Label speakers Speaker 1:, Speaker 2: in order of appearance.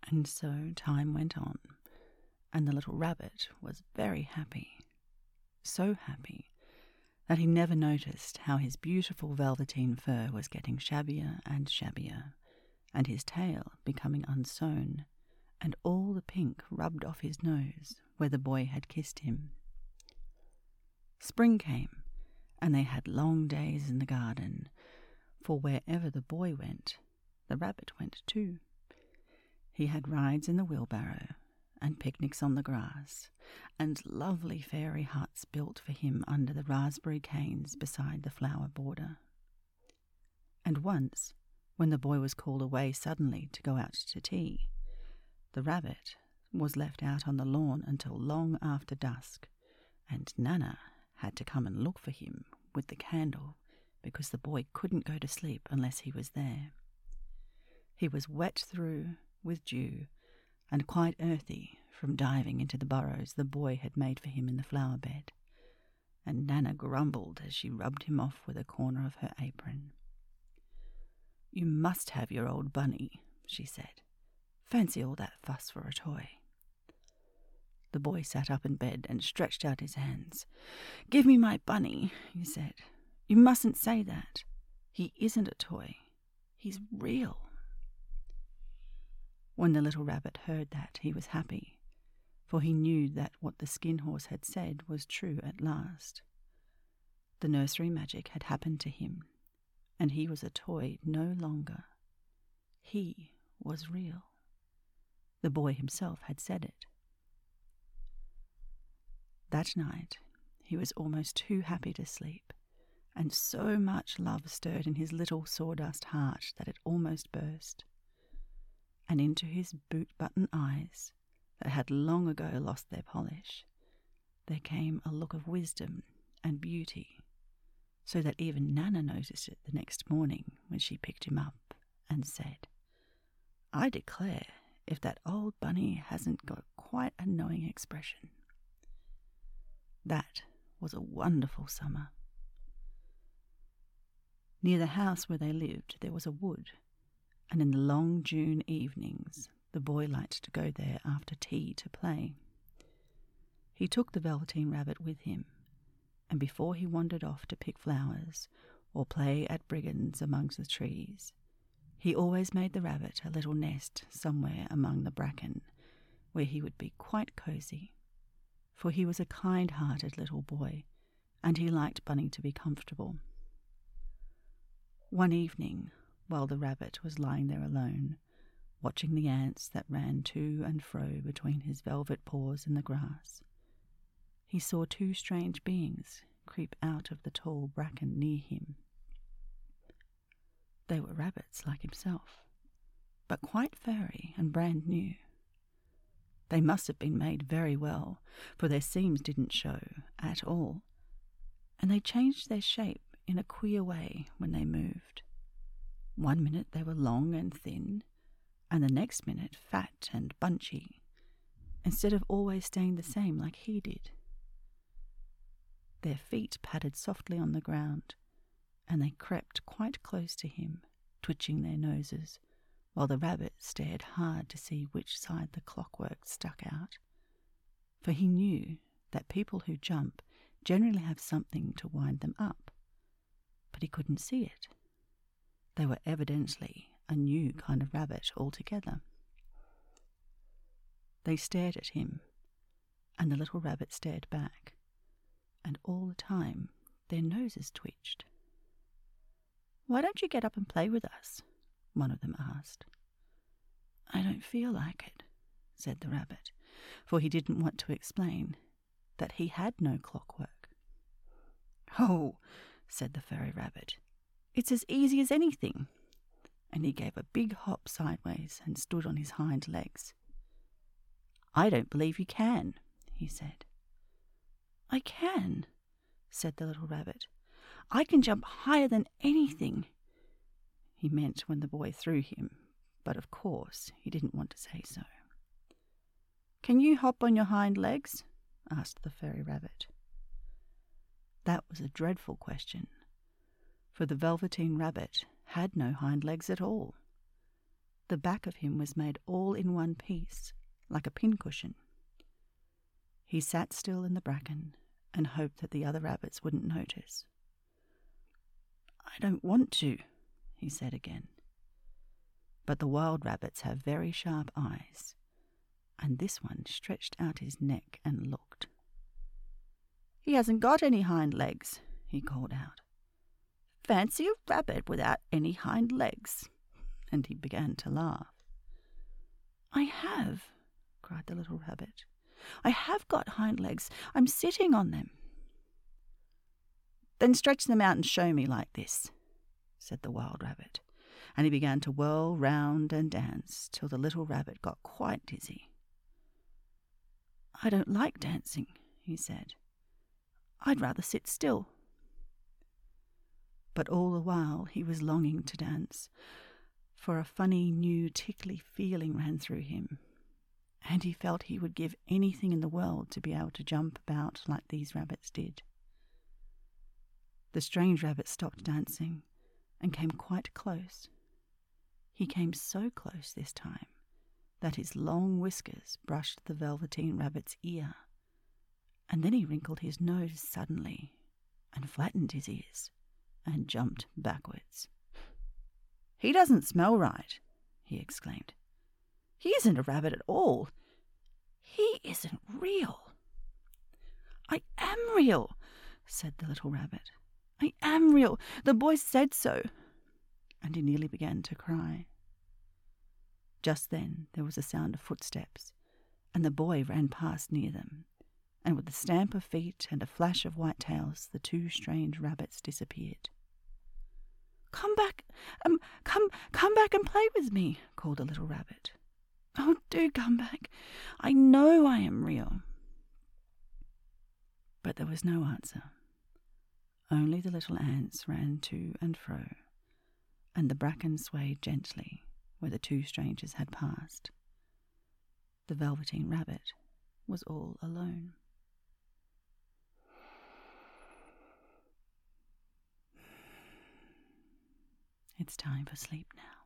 Speaker 1: And so time went on, and the little rabbit was very happy, so happy that he never noticed how his beautiful velveteen fur was getting shabbier and shabbier, and his tail becoming unsewn, and all the pink rubbed off his nose where the boy had kissed him. Spring came, and they had long days in the garden, for wherever the boy went, the rabbit went too. He had rides in the wheelbarrow, and picnics on the grass, and lovely fairy huts built for him under the raspberry canes beside the flower border. And once, when the boy was called away suddenly to go out to tea, the rabbit was left out on the lawn until long after dusk, and Nana had to come and look for him with the candle because the boy couldn't go to sleep unless he was there. He was wet through with dew and quite earthy from diving into the burrows the boy had made for him in the flower bed, and Nana grumbled as she rubbed him off with a corner of her apron. "You must have your old bunny," she said. "Fancy all that fuss for a toy." The boy sat up in bed and stretched out his hands. "Give me my bunny," he said. "You mustn't say that. He isn't a toy. He's real." When the little rabbit heard that, he was happy, for he knew that what the skin horse had said was true at last. The nursery magic had happened to him, and he was a toy no longer. He was real. The boy himself had said it. That night, he was almost too happy to sleep, and so much love stirred in his little sawdust heart that it almost burst. And into his boot-button eyes, that had long ago lost their polish, there came a look of wisdom and beauty, so that even Nana noticed it the next morning when she picked him up and said, "I declare if that old bunny hasn't got quite a knowing expression." That was a wonderful summer. Near the house where they lived there was a wood, and in the long June evenings the boy liked to go there after tea to play. He took the Velveteen Rabbit with him, and before he wandered off to pick flowers or play at brigands amongst the trees, he always made the rabbit a little nest somewhere among the bracken, where he would be quite cosy, for he was a kind-hearted little boy, and he liked Bunny to be comfortable. One evening, while the rabbit was lying there alone, watching the ants that ran to and fro between his velvet paws in the grass, he saw two strange beings creep out of the tall bracken near him. They were rabbits like himself, but quite furry and brand new. They must have been made very well, for their seams didn't show at all, and they changed their shape in a queer way when they moved. One minute they were long and thin, and the next minute fat and bunchy, instead of always staying the same like he did. Their feet pattered softly on the ground, and they crept quite close to him, twitching their noses, while the rabbit stared hard to see which side the clockwork stuck out, for he knew that people who jump generally have something to wind them up, but he couldn't see it. They were evidently a new kind of rabbit altogether. They stared at him, and the little rabbit stared back, and all the time their noses twitched. "Why don't you get up and play with us?" one of them asked. "I don't feel like it," said the rabbit, for he didn't want to explain that he had no clockwork. "Oh," said the fairy rabbit, "it's as easy as anything," and he gave a big hop sideways and stood on his hind legs. "I don't believe you can," he said. "I can," said the little rabbit. "I can jump higher than anything." He meant when the boy threw him, but of course he didn't want to say so. "Can you hop on your hind legs?" asked the fairy rabbit. That was a dreadful question, for the Velveteen Rabbit had no hind legs at all. The back of him was made all in one piece, like a pincushion. He sat still in the bracken and hoped that the other rabbits wouldn't notice. "I don't want to," he said again. But the wild rabbits have very sharp eyes, and this one stretched out his neck and looked. "He hasn't got any hind legs," he called out. "Fancy a rabbit without any hind legs!" And he began to laugh. "I have," cried the little rabbit. "I have got hind legs. I'm sitting on them." "Then stretch them out and show me like this," said the wild rabbit, and he began to whirl round and dance till the little rabbit got quite dizzy. "I don't like dancing," he said. "I'd rather sit still." But all the while he was longing to dance, for a funny new tickly feeling ran through him, and he felt he would give anything in the world to be able to jump about like these rabbits did. The strange rabbit stopped dancing and came quite close. He came so close this time that his long whiskers brushed the Velveteen Rabbit's ear, and then he wrinkled his nose suddenly and flattened his ears and jumped backwards. "He doesn't smell right," he exclaimed. "He isn't a rabbit at all. He isn't real." "I am real," said the little rabbit. "I am real. The boy said so." And he nearly began to cry. Just then there was a sound of footsteps, and the boy ran past near them, and with a stamp of feet and a flash of white tails, the two strange rabbits disappeared. "Come back, come back and play with me," called the little rabbit. "Oh, do come back. I know I am real." But there was no answer. Only the little ants ran to and fro, and the bracken swayed gently where the two strangers had passed. The Velveteen Rabbit was all alone. It's time for sleep now.